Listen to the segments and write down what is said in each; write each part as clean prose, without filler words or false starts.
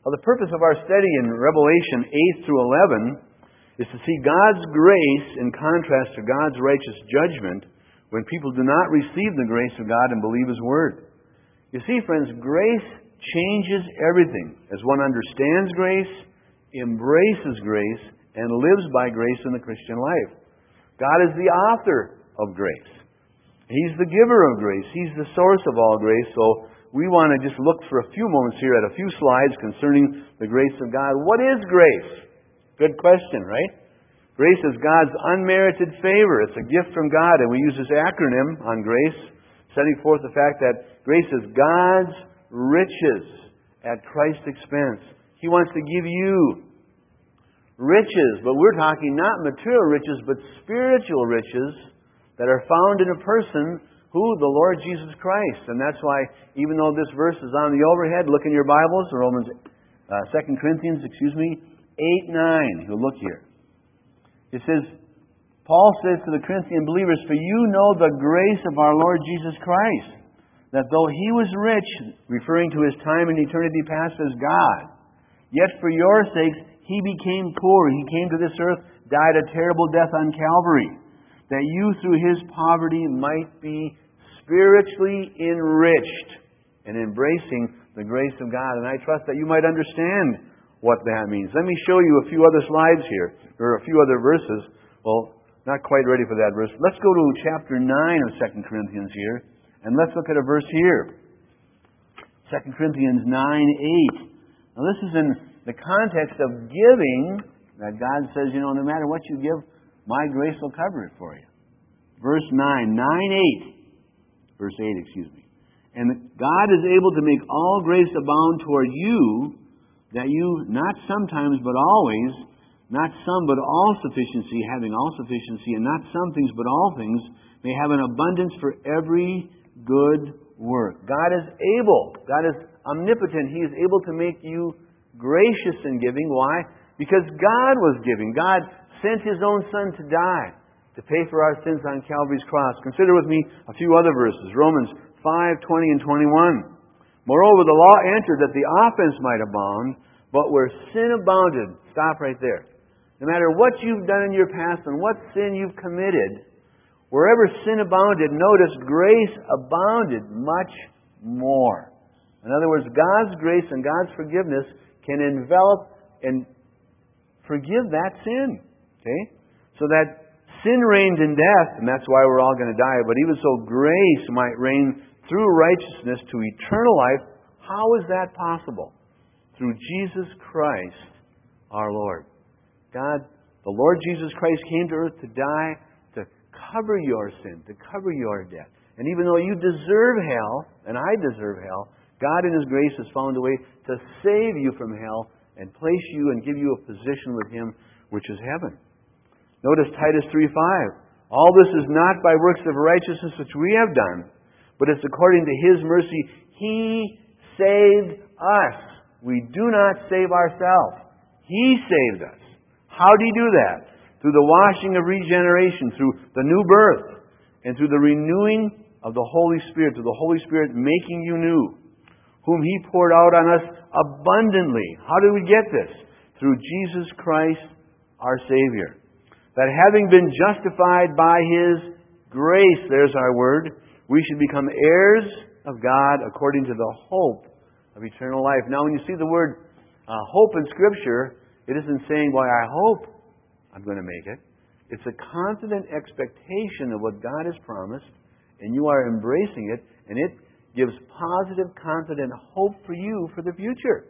Well, the purpose of our study in Revelation 8 through 11 is to see God's grace in contrast to God's righteous judgment when people do not receive the grace of God and believe His Word. You see, friends, grace changes everything as one understands grace, embraces grace, and lives by grace in the Christian life. God is the author of grace. He's the giver of grace. He's the source of all grace. So we want to just look for a few moments here at a few slides concerning the grace of God. What is grace? Good question, right? Grace is God's unmerited favor. It's a gift from God, and we use this acronym on grace, setting forth the fact that grace is God's riches at Christ's expense. He wants to give you riches, but we're talking not material riches, but spiritual riches that are found in a person who? The Lord Jesus Christ. And that's why, even though this verse is on the overhead, look in your Bibles, 2 Corinthians, 8:9. You'll look here. It says, Paul says to the Corinthian believers, "For you know the grace of our Lord Jesus Christ, that though He was rich," referring to His time and eternity past as God, "yet for your sakes He became poor." He came to this earth, died a terrible death on Calvary, that you through His poverty might be spiritually enriched and embracing the grace of God. And I trust that you might understand what that means. Let me show you a few other slides here, or a few other verses. Well, not quite ready for that verse. Let's go to chapter 9 of 2 Corinthians here, and let's look at a verse here. 2 Corinthians 9:8. Now this is in the context of giving, that God says, no matter what you give, my grace will cover it for you. Verse 9:8. Verse 8, "And God is able to make all grace abound toward you, that you, not sometimes but always, not some but all sufficiency, having all sufficiency, and not some things but all things, may have an abundance for every good work." God is able. God is omnipotent. He is able to make you gracious in giving. Why? Because God was giving. God sent His own Son to die, to pay for our sins on Calvary's cross. Consider with me a few other verses. Romans 5:20 and 21. "Moreover, the law entered that the offense might abound, but where sin abounded," stop right there. No matter what you've done in your past and what sin you've committed, wherever sin abounded, notice grace abounded much more. In other words, God's grace and God's forgiveness can envelop and forgive that sin. Okay? So that sin reigned in death, and that's why we're all going to die, but even so grace might reign through righteousness to eternal life. How is that possible? Through Jesus Christ our Lord. God, the Lord Jesus Christ, came to earth to die, to cover your sin, to cover your debt. And even though you deserve hell, and I deserve hell, God in His grace has found a way to save you from hell and place you and give you a position with Him, which is heaven. Notice Titus 3:5. "All this is not by works of righteousness which we have done, but it's according to His mercy. He saved us." We do not save ourselves. He saved us. How did He do that? Through the washing of regeneration, through the new birth, and through the renewing of the Holy Spirit, through the Holy Spirit making you new, whom He poured out on us abundantly. How did we get this? Through Jesus Christ, our Savior. That having been justified by His grace, there's our word, we should become heirs of God according to the hope of eternal life. Now, when you see the word hope in Scripture, it isn't saying, "Well, I hope I'm going to make it." It's a confident expectation of what God has promised, and you are embracing it, and it gives positive, confident hope for you for the future.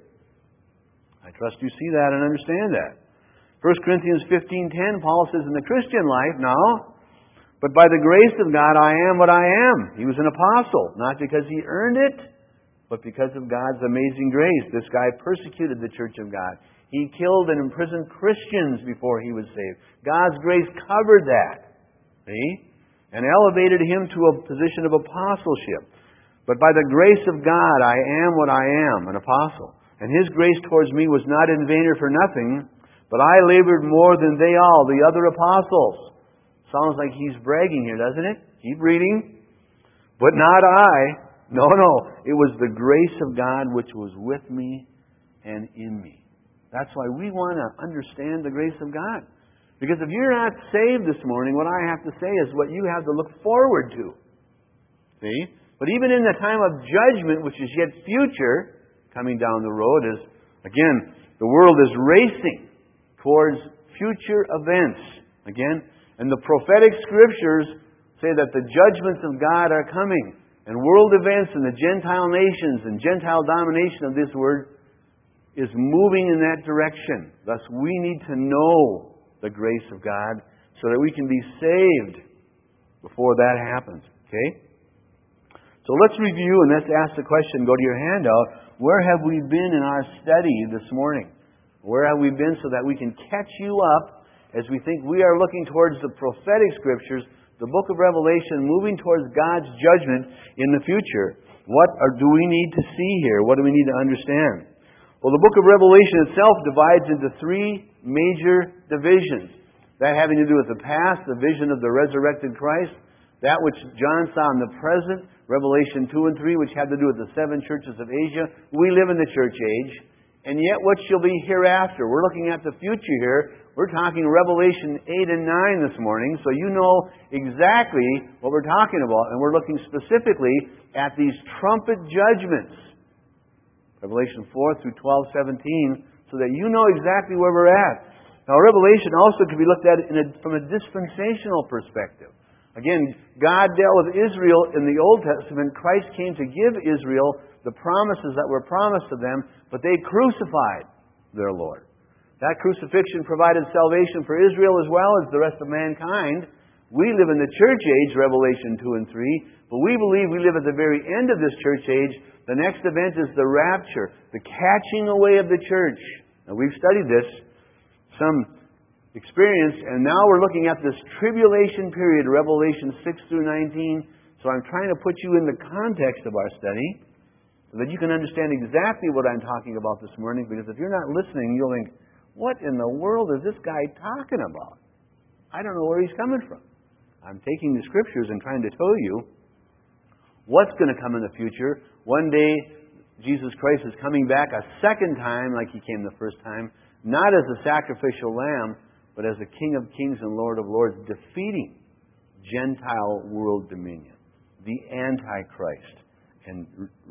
I trust you see that and understand that. 1 Corinthians 15:10, Paul says, "In the Christian life now, but by the grace of God I am what I am." He was an apostle, not because he earned it, but because of God's amazing grace. This guy persecuted the church of God. He killed and imprisoned Christians before he was saved. God's grace covered that. See? And elevated him to a position of apostleship. "But by the grace of God I am what I am," an apostle. "And His grace towards me was not in vain or for nothing, but I labored more than they all," the other apostles. Sounds like he's bragging here, doesn't it? Keep reading. "But not I. No. It was the grace of God which was with me." and in me. That's why we want to understand the grace of God. Because if you're not saved this morning, what I have to say is what you have to look forward to. See? But even in the time of judgment, which is yet future, coming down the road, is, again, the world is racing towards future events. Again, and the prophetic scriptures say that the judgments of God are coming. And world events and the Gentile nations and Gentile domination of this world is moving in that direction. Thus, we need to know the grace of God so that we can be saved before that happens. Okay? So let's review and let's ask the question. Go to your handout. Where have we been in our study this morning? Where have we been so that we can catch you up as we think we are looking towards the prophetic scriptures, the book of Revelation, moving towards God's judgment in the future? What do we need to see here? What do we need to understand? Well, the book of Revelation itself divides into three major divisions. That having to do with the past, the vision of the resurrected Christ. That which John saw in the present, Revelation 2 and 3, which had to do with the seven churches of Asia. We live in the church age. And yet what shall be hereafter? We're looking at the future here. We're talking Revelation 8 and 9 this morning, so you know exactly what we're talking about. And we're looking specifically at these trumpet judgments. Revelation 4 through 12:17, so that you know exactly where we're at. Now, Revelation also can be looked at from a dispensational perspective. Again, God dealt with Israel in the Old Testament. Christ came to give Israel the promises that were promised to them, but they crucified their Lord. That crucifixion provided salvation for Israel as well as the rest of mankind. We live in the church age, Revelation 2 and 3, but we believe we live at the very end of this church age. The next event is the rapture, the catching away of the church. Now, we've studied this, some experience, and now we're looking at this tribulation period, Revelation 6 through 19. So I'm trying to put you in the context of our study so that you can understand exactly what I'm talking about this morning, because if you're not listening, you'll think, what in the world is this guy talking about? I don't know where he's coming from. I'm taking the scriptures and trying to tell you what's going to come in the future. One day, Jesus Christ is coming back a second time like He came the first time, not as a sacrificial lamb, but as the King of Kings and Lord of Lords, defeating Gentile world dominion, the Antichrist. And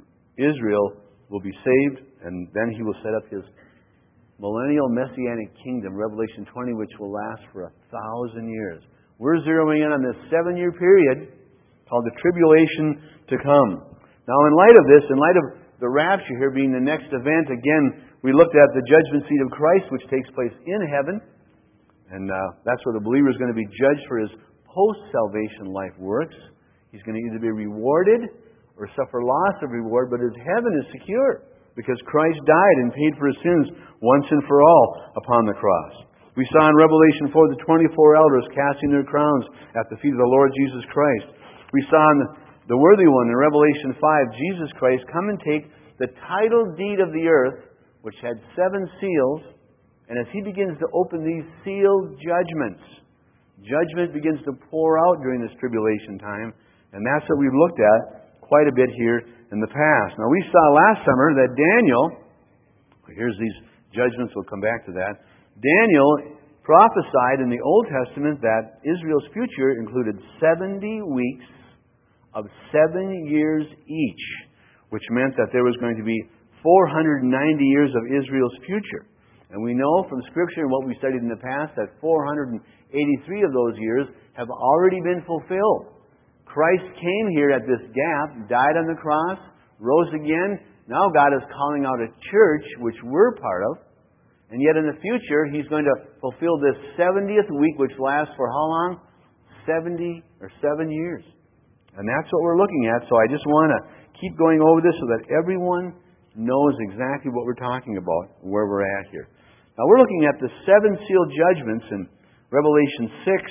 Israel will be saved, and then He will set up His millennial messianic kingdom, Revelation 20, which will last for 1,000 years. We're zeroing in on this 7-year period called the tribulation to come. Now, in light of this, in light of the rapture here being the next event, again, we looked at the judgment seat of Christ, which takes place in heaven. And that's where the believer is going to be judged for his post-salvation life works. He's going to either be rewarded or suffer loss of reward, but his heaven is secure because Christ died and paid for his sins once and for all upon the cross. We saw in Revelation 4 the 24 elders casting their crowns at the feet of the Lord Jesus Christ. We saw in the worthy one in Revelation 5, Jesus Christ come and take the title deed of the earth, which had 7 seals, and as He begins to open these sealed judgments, judgment begins to pour out during this tribulation time, and that's what we've looked at quite a bit here in the past. Now, we saw last summer that Daniel, here's these judgments, we'll come back to that. Daniel prophesied in the Old Testament that Israel's future included 70 weeks of 7 years each, which meant that there was going to be 490 years of Israel's future. And we know from Scripture and what we studied in the past that 483 of those years have already been fulfilled. Christ came here at this gap, died on the cross, rose again. Now God is calling out a church, which we're part of. And yet in the future, He's going to fulfill this 70th week, which lasts for how long? 7 years. And that's what we're looking at. So I just want to keep going over this so that everyone knows exactly what we're talking about, where we're at here. Now we're looking at the 7 sealed judgments in Revelation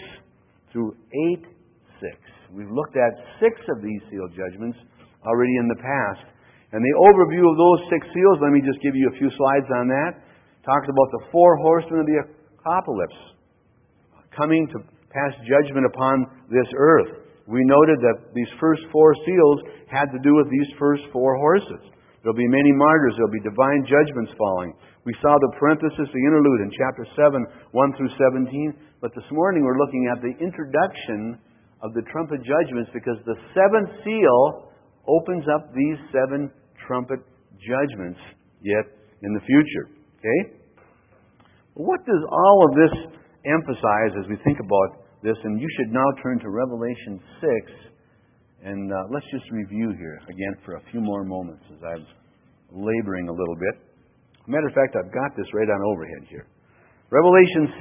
6 through 8:6. We've looked at 6 of these sealed judgments already in the past. And the overview of those 6 seals, let me just give you a few slides on that. Talks about the 4 horsemen of the apocalypse coming to pass judgment upon this earth. We noted that these first 4 seals had to do with these first 4 horses. There'll be many martyrs. There'll be divine judgments falling. We saw the parenthesis, the interlude in chapter 7, 1 through 17. But this morning we're looking at the introduction of the trumpet judgments, because the seventh seal opens up these 7 trumpet judgments yet in the future. Okay? What does all of this emphasize as we think about this? And you should now turn to Revelation 6. And let's just review here again for a few more moments as I'm laboring a little bit. Matter of fact, I've got this right on overhead here. Revelation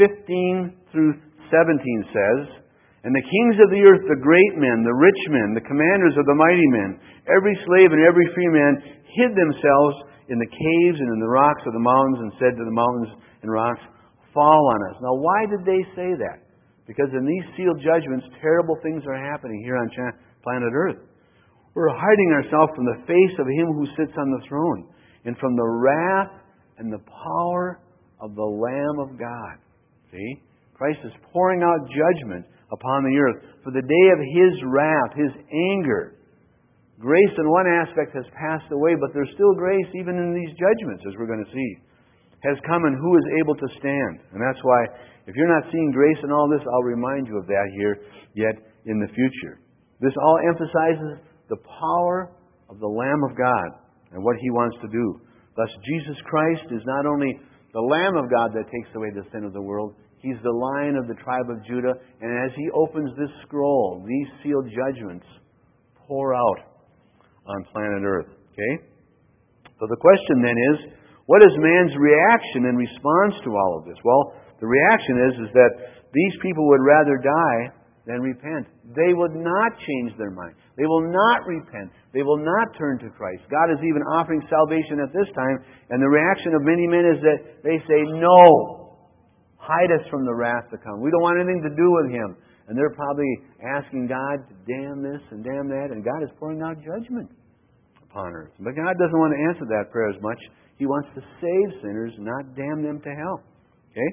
6:15 through 17 says, "And the kings of the earth, the great men, the rich men, the commanders of the mighty men, every slave and every free man, hid themselves in the caves and in the rocks of the mountains, and said to the mountains and rocks, 'Fall on us.'" Now, why did they say that? Because in these sealed judgments, terrible things are happening here on planet Earth. We're hiding ourselves from the face of Him who sits on the throne, and from the wrath and the power of the Lamb of God. See? Christ is pouring out judgment upon the earth for the day of His wrath, His anger. Grace in one aspect has passed away, but there's still grace even in these judgments, as we're going to see. Has come, and who is able to stand? And that's why, if you're not seeing grace in all this, I'll remind you of that here yet in the future. This all emphasizes the power of the Lamb of God and what He wants to do. Thus, Jesus Christ is not only the Lamb of God that takes away the sin of the world, He's the Lion of the tribe of Judah. And as He opens this scroll, these sealed judgments pour out on planet Earth. Okay? So the question then is, what is man's reaction in response to all of this? Well, the reaction is that these people would rather die than repent. They would not change their mind. They will not repent. They will not turn to Christ. God is even offering salvation at this time, and the reaction of many men is that they say, "No, hide us from the wrath to come. We don't want anything to do with Him." And they're probably asking God to damn this and damn that, and God is pouring out judgment upon earth. But God doesn't want to answer that prayer as much. He wants to save sinners, not damn them to hell. Okay?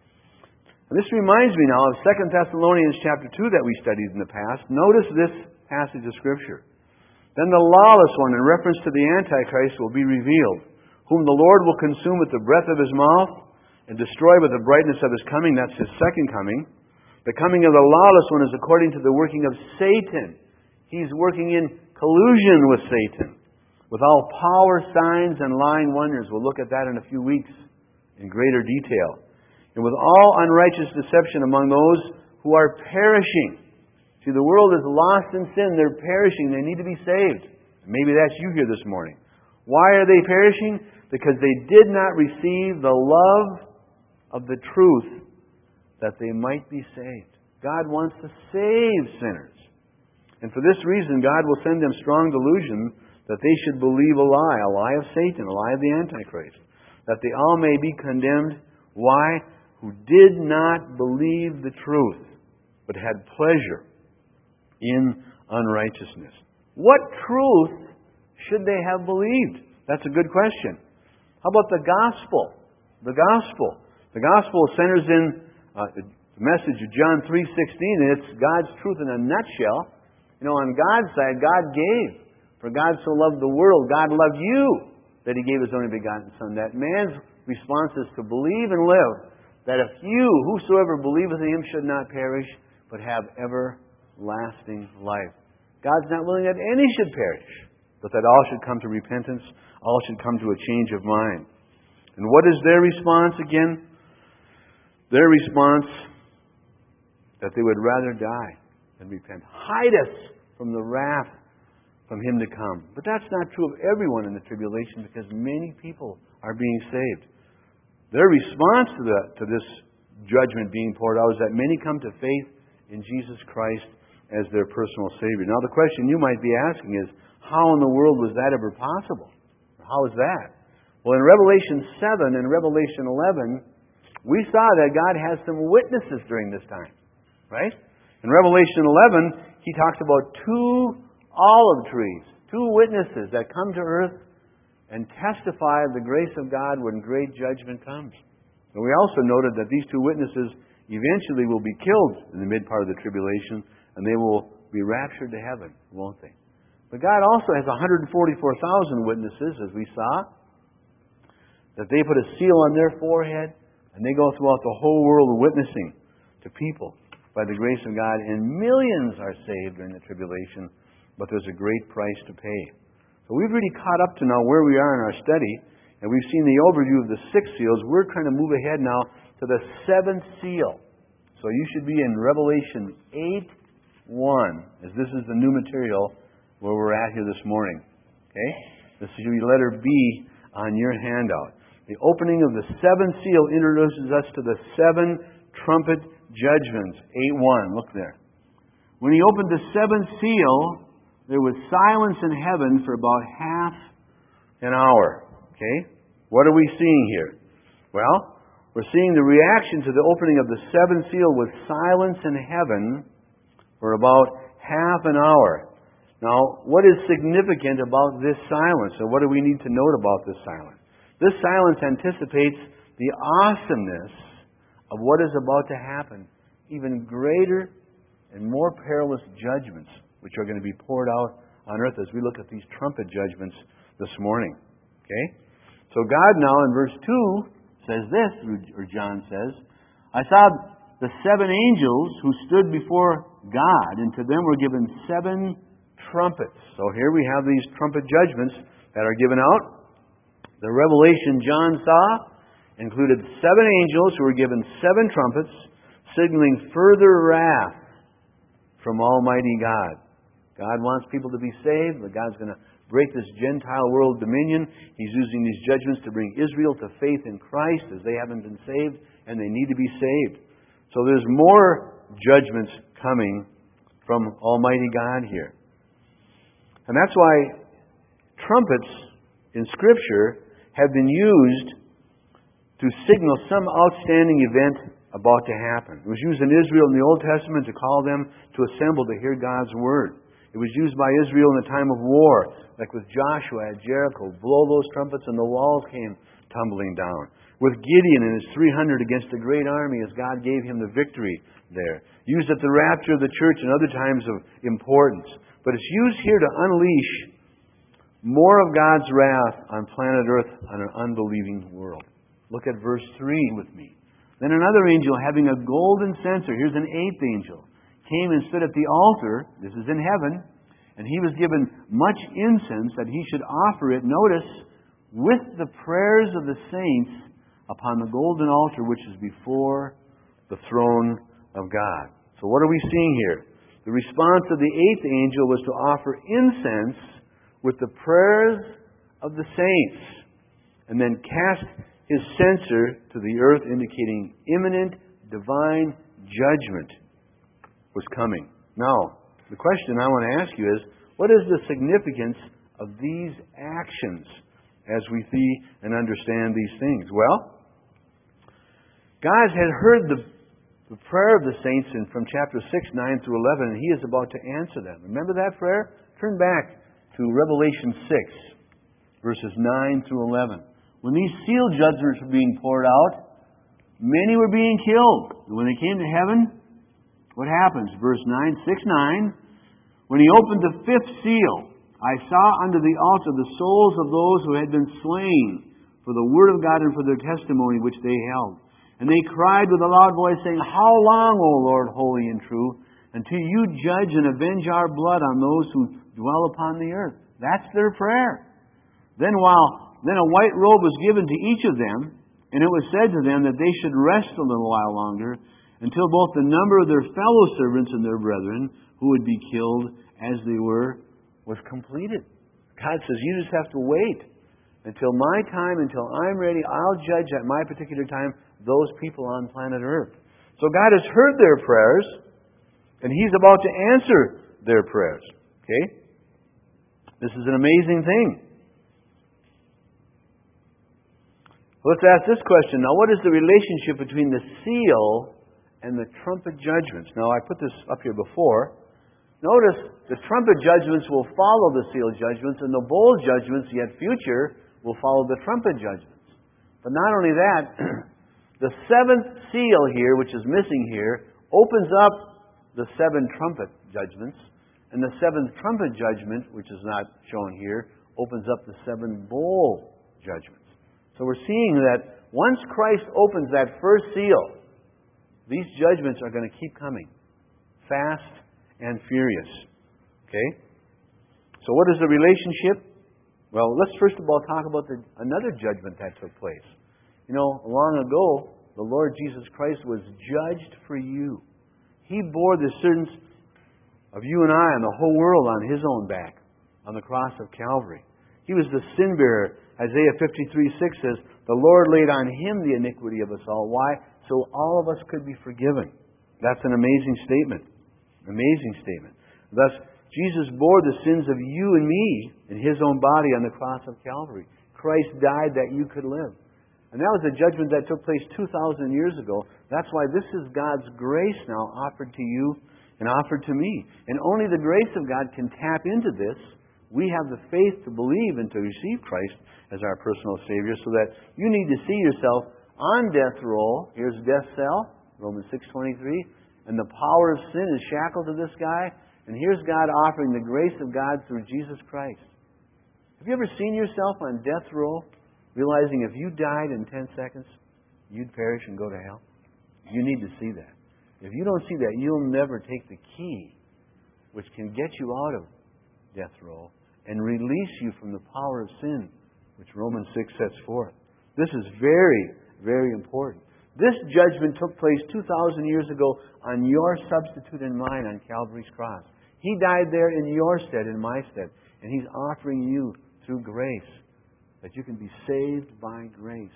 And this reminds me now of 2 Thessalonians chapter 2 that we studied in the past. Notice this passage of Scripture. "Then the lawless one," in reference to the Antichrist, "will be revealed, whom the Lord will consume with the breath of His mouth and destroy with the brightness of His coming." That's His second coming. The coming of the lawless one is according to the working of Satan. He's working in collusion with Satan, with all power, signs, and lying wonders. We'll look at that in a few weeks in greater detail. And with all unrighteous deception among those who are perishing. See, the world is lost in sin. They're perishing. They need to be saved. Maybe that's you here this morning. Why are they perishing? Because they did not receive the love of the truth that they might be saved. God wants to save sinners. And for this reason, God will send them strong delusion that they should believe a lie of Satan, a lie of the Antichrist, that they all may be condemned. Why? Who did not believe the truth, but had pleasure in unrighteousness. What truth should they have believed? That's a good question. How about the gospel? The gospel. The gospel centers in the message of John 3:16, and it's God's truth in a nutshell. You know, on God's side, God gave. For God so loved the world, God loved you, that He gave His only begotten Son. That man's response is to believe and live, that if you, whosoever believeth in Him, should not perish, but have everlasting life. God's not willing that any should perish, but that all should come to repentance, all should come to a change of mind. And what is their response again? Their response, that they would rather die than repent. Hide us from the wrath from Him to come. But that's not true of everyone in the tribulation, because many people are being saved. Their response to this judgment being poured out is that many come to faith in Jesus Christ as their personal Savior. Now the question you might be asking is, how in the world was that ever possible? How is that? Well, in Revelation 7 and Revelation 11, we saw that God has some witnesses during this time. Right? In Revelation 11, He talks about 2 olive trees, 2 witnesses that come to earth and testify of the grace of God when great judgment comes. And we also noted that these 2 witnesses eventually will be killed in the mid part of the tribulation, and they will be raptured to heaven, won't they? But God also has 144,000 witnesses, as we saw, that they put a seal on their forehead, and they go throughout the whole world witnessing to people by the grace of God, and millions are saved during the tribulation, but there's a great price to pay. So we've really caught up to now where we are in our study, and we've seen the overview of the 6 seals. We're trying to move ahead now to the 7th seal. So you should be in Revelation 8:1, as this is the new material where we're at here this morning. Okay? This should be letter B on your handout. The opening of the 7th seal introduces us to the 7 trumpet judgments. 8:1. Look there. When he opened the 7th seal, there was silence in heaven for about half an hour. Okay? What are we seeing here? Well, we're seeing the reaction to the opening of the 7th seal with silence in heaven for about half an hour. Now, what is significant about this silence, or what do we need to note about this silence? This silence anticipates the awesomeness of what is about to happen, even greater and more perilous judgments, which are going to be poured out on earth as we look at these trumpet judgments this morning. Okay? So God now in verse 2 says this, or John says, I saw the 7 angels who stood before God, and to them were given 7 trumpets. So here we have these trumpet judgments that are given out. The revelation John saw included 7 angels who were given 7 trumpets, signaling further wrath from Almighty God. God wants people to be saved, but God's going to break this Gentile world dominion. He's using these judgments to bring Israel to faith in Christ, as they haven't been saved, and they need to be saved. So there's more judgments coming from Almighty God here. And that's why trumpets in Scripture have been used to signal some outstanding event about to happen. It was used in Israel in the Old Testament to call them to assemble to hear God's Word. It was used by Israel in the time of war, like with Joshua at Jericho. Blow those trumpets and the walls came tumbling down. With Gideon and his 300 against a great army as God gave him the victory there. Used at the rapture of the church and other times of importance. But it's used here to unleash more of God's wrath on planet Earth on an unbelieving world. Look at verse 3 with me. Then another angel having a golden censer, here's an 8th angel, came and stood at the altar, this is in heaven, and he was given much incense that he should offer it, notice, with the prayers of the saints upon the golden altar which is before the throne of God. So what are we seeing here? The response of the 8th angel was to offer incense with the prayers of the saints, and then cast his censer to the earth, indicating imminent divine judgment was coming. Now, the question I want to ask you is, what is the significance of these actions as we see and understand these things? Well, God had heard the prayer of the saints from chapter 6, 9 through 11, and He is about to answer them. Remember that prayer? Turn back to Revelation 6, verses 9 through 11. When these seal judgments were being poured out, many were being killed. And when they came to heaven, what happens? Verse 9, 6, 9. When He opened the 5th seal, I saw under the altar the souls of those who had been slain for the word of God and for their testimony which they held. And they cried with a loud voice, saying, How long, O Lord, holy and true, until you judge and avenge our blood on those who dwell upon the earth? That's their prayer. Then a white robe was given to each of them, and it was said to them that they should rest a little while longer, until both the number of their fellow servants and their brethren, who would be killed as they were, was completed. God says, you just have to wait until my time, until I'm ready. I'll judge at my particular time those people on planet Earth. So God has heard their prayers, and He's about to answer their prayers. Okay? This is an amazing thing. Let's ask this question. Now, what is the relationship between the seal and the trumpet judgments? Now, I put this up here before. Notice the trumpet judgments will follow the seal judgments, and the bowl judgments, yet future, will follow the trumpet judgments. But not only that, the 7th seal here, which is missing here, opens up the 7 trumpet judgments, And the seventh trumpet judgment, which is not shown here, opens up the seven bowl judgments. So we're seeing that once Christ opens that first seal, these judgments are going to keep coming, fast and furious. Okay? So what is the relationship? Well, let's first of all talk about another judgment that took place. You know, long ago, the Lord Jesus Christ was judged for you. He bore the sins of you and I and the whole world on His own back on the cross of Calvary. He was the sin bearer. Isaiah 53:6 says, the Lord laid on Him the iniquity of us all. Why? So all of us could be forgiven. That's an amazing statement. Amazing statement. Thus, Jesus bore the sins of you and me in His own body on the cross of Calvary. Christ died that you could live. And that was a judgment that took place 2,000 years ago. That's why this is God's grace now offered to you and offered to me. And only the grace of God can tap into this. We have the faith to believe and to receive Christ as our personal Savior, so that you need to see yourself on death row. Here's death's cell, Romans 6:23. And the power of sin is shackled to this guy. And here's God offering the grace of God through Jesus Christ. Have you ever seen yourself on death row, realizing if you died in 10 seconds, you'd perish and go to hell? You need to see that. If you don't see that, you'll never take the key which can get you out of death row and release you from the power of sin, which Romans 6 sets forth. This is very, very important. This judgment took place 2,000 years ago on your substitute and mine on Calvary's cross. He died there in your stead, in my stead. And He's offering you through grace that you can be saved by grace.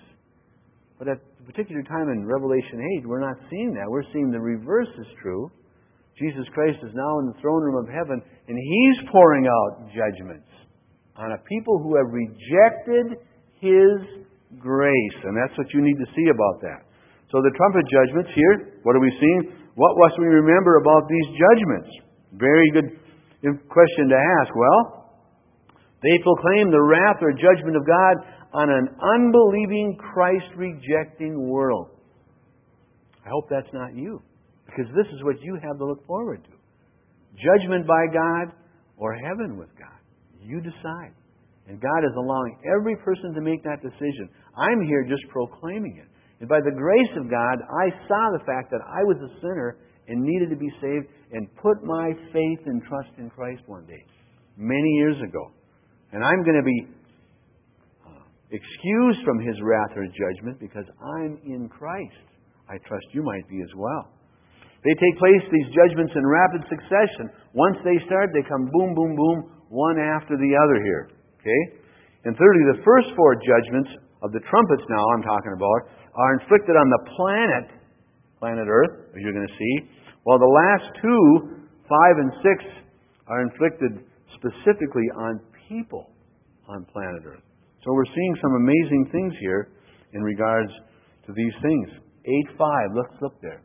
But at a particular time in Revelation 8, we're not seeing that. We're seeing the reverse is true. Jesus Christ is now in the throne room of heaven, and He's pouring out judgments on a people who have rejected His grace. And that's what you need to see about that. So the trumpet judgments here, what are we seeing? What must we remember about these judgments? Very good question to ask. Well, they proclaim the wrath or judgment of God on an unbelieving, Christ-rejecting world. I hope that's not you, because this is what you have to look forward to. Judgment by God or heaven with God. You decide. And God is allowing every person to make that decision. I'm here just proclaiming it. And by the grace of God, I saw the fact that I was a sinner and needed to be saved and put my faith and trust in Christ one day, many years ago. And I'm going to be excused from His wrath or judgment because I'm in Christ. I trust you might be as well. They take place, these judgments, in rapid succession. Once they start, they come boom, boom, boom, one after the other here. Okay? And thirdly, the first four judgments of the trumpets now I'm talking about are inflicted on the planet Earth, as you're going to see, while the last two, 5 and 6, are inflicted specifically on people on planet Earth. So we're seeing some amazing things here in regards to these things. 8:5, let's look there.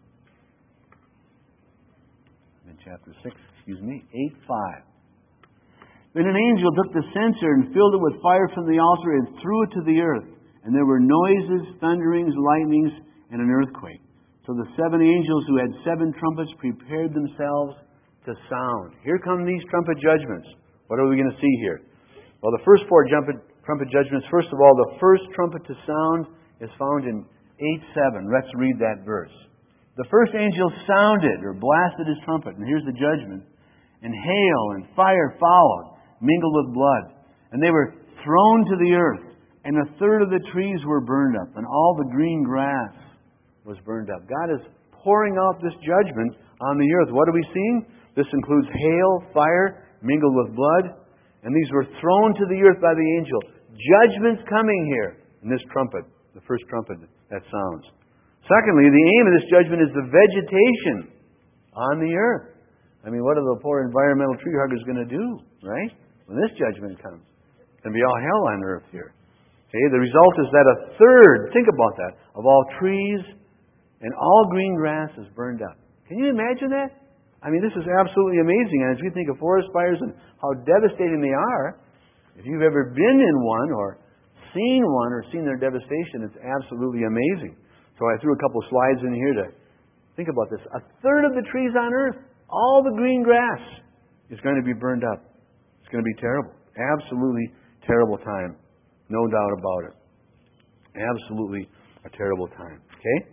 In chapter 6, 8:5. Then an angel took the censer and filled it with fire from the altar and threw it to the earth. And there were noises, thunderings, lightnings, and an earthquake. So the 7 angels who had 7 trumpets prepared themselves to sound. Here come these trumpet judgments. What are we going to see here? Well, the first 4 trumpet judgments, first of all, the first trumpet to sound is found in 8:7. Let's read that verse. The first angel sounded, or blasted his trumpet, and here's the judgment. And hail and fire followed, mingled with blood. And they were thrown to the earth. And 1/3 of the trees were burned up, and all the green grass was burned up. God is pouring out this judgment on the earth. What are we seeing? This includes hail, fire, mingled with blood. And these were thrown to the earth by the angel. Judgment's coming here in this trumpet, the first trumpet that sounds. Secondly, the aim of this judgment is the vegetation on the earth. I mean, what are the poor environmental tree huggers going to do, right? When this judgment comes. It's going to be all hell on earth here. Okay, the result is that 1/3, think about that, of all trees and all green grass is burned up. Can you imagine that? I mean, this is absolutely amazing. And as we think of forest fires and how devastating they are, if you've ever been in one or seen their devastation, it's absolutely amazing. So I threw a couple slides in here to think about this. 1/3 of the trees on earth, all the green grass, is going to be burned up. It's going to be terrible. Absolutely terrible time. No doubt about it. Absolutely a terrible time. Okay?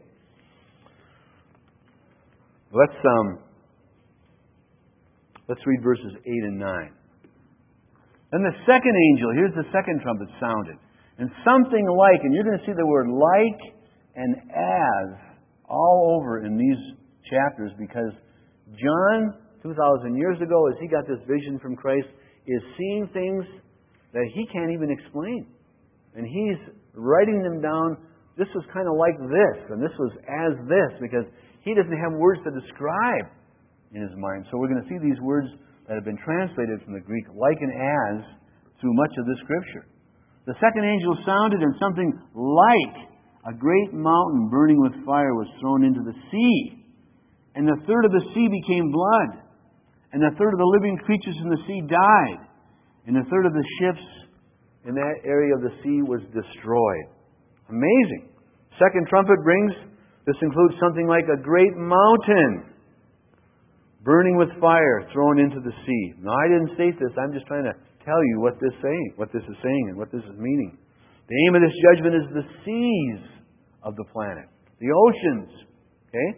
Let's read verses 8 and 9. Then the second angel, here's the second trumpet sounded. And something like, and you're going to see the word like and as all over in these chapters, because John, 2,000 years ago, as he got this vision from Christ, is seeing things that he can't even explain. And he's writing them down. This was kind of like this, and this was as this, because he doesn't have words to describe in his mind. So we're going to see these words that have been translated from the Greek, like and as, through much of the Scripture. The second angel sounded, and something like a great mountain burning with fire was thrown into the sea. And the third of the sea became blood. And the third of the living creatures in the sea died. And the third of the ships in that area of the sea was destroyed. Amazing. Second trumpet brings, this includes something like a great mountain burning with fire thrown into the sea. Now, I didn't state this. I'm just trying to tell you what this is saying and what this is meaning. The aim of this judgment is the seas of the planet, the oceans. Okay?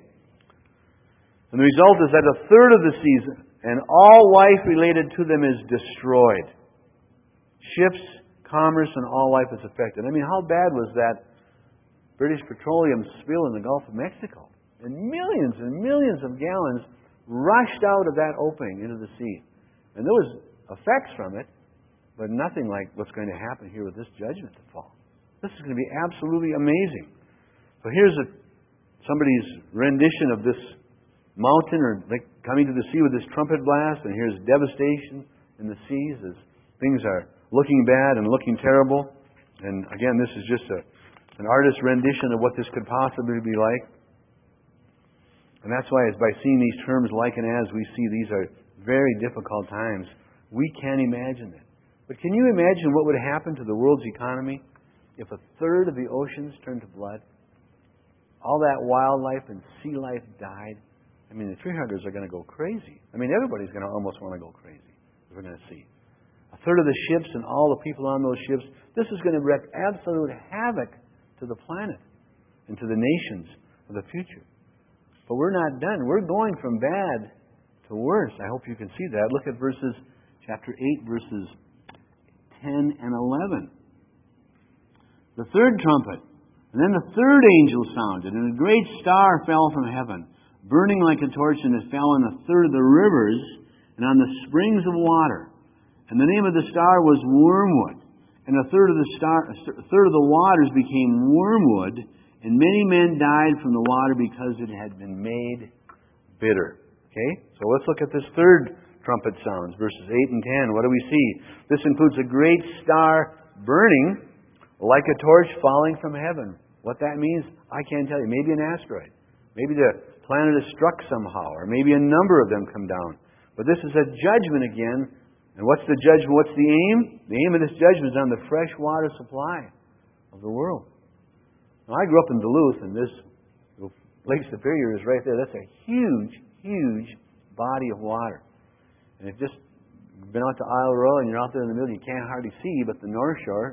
And the result is that a third of the seas and all life related to them is destroyed. Ships, commerce, and all life is affected. I mean, how bad was that British petroleum spill in the Gulf of Mexico? And millions of gallons rushed out of that opening into the sea. And there was effects from it, but nothing like what's going to happen here with this judgment to fall. This is going to be absolutely amazing. So here's somebody's rendition of this mountain, or like coming to the sea with this trumpet blast, and here's devastation in the seas as things are looking bad and looking terrible. And again, this is just an artist's rendition of what this could possibly be like. And that's why, by seeing these terms like and as, we see these are very difficult times. We can't imagine it. But can you imagine what would happen to the world's economy if a third of the oceans turned to blood? All that wildlife and sea life died. I mean, the tree huggers are going to go crazy. I mean, everybody's going to almost want to go crazy. We're going to see. A third of the ships and all the people on those ships, this is going to wreak absolute havoc to the planet and to the nations of the future. But we're not done. We're going from bad to worse. I hope you can see that. Look at chapter 8, verses 10 and 11. The third trumpet. And then the third angel sounded, and a great star fell from heaven, burning like a torch, and it fell on a third of the rivers and on the springs of water. And the name of the star was Wormwood. And a third of the waters became wormwood, and many men died from the water because it had been made bitter. Okay? So let's look at this third trumpet sounds, verses 8 and 10. What do we see? This includes a great star burning like a torch falling from heaven. What that means, I can't tell you. Maybe an asteroid. Maybe the planet is struck somehow, or maybe a number of them come down. But this is a judgment again. And what's the judgment? What's the aim? The aim of this judgment is on the fresh water supply of the world. Now, I grew up in Duluth, and this Lake Superior is right there. That's a huge body of water. And if just been out to Isle Royale and you're out there in the middle, you can't hardly see, but the North Shore,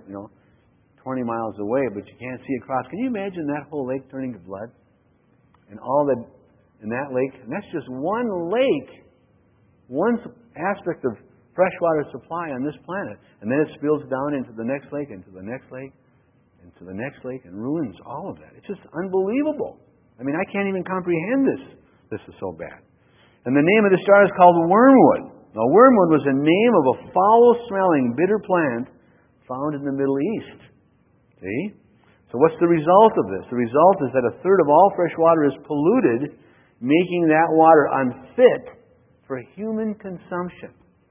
20 miles away, but you can't see across. Can you imagine that whole lake turning to blood? And all that in that lake, and that's just one lake, one aspect of freshwater supply on this planet. And then it spills down into the next lake, into the next lake, into the next lake, and ruins all of that. It's just unbelievable. I mean, I can't even comprehend this. This is so bad. And the name of the star is called wormwood. Now, wormwood was a name of a foul-smelling, bitter plant found in the Middle East. See? So what's the result of this? The result is that a third of all fresh water is polluted, making that water unfit for human consumption.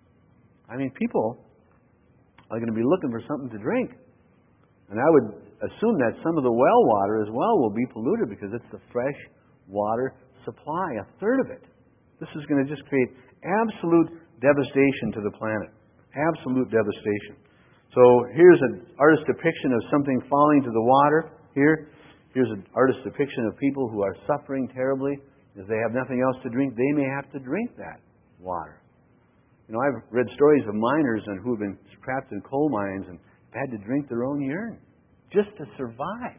I mean, people are going to be looking for something to drink. And I would assume that some of the well water as well will be polluted because it's the fresh water supply, a third of it. This is going to just create absolute devastation to the planet. Absolute devastation. So here's an artist's depiction of something falling to the water. Here's an artist's depiction of people who are suffering terribly. If they have nothing else to drink, they may have to drink that water. I've read stories of miners who have been trapped in coal mines and had to drink their own urine just to survive.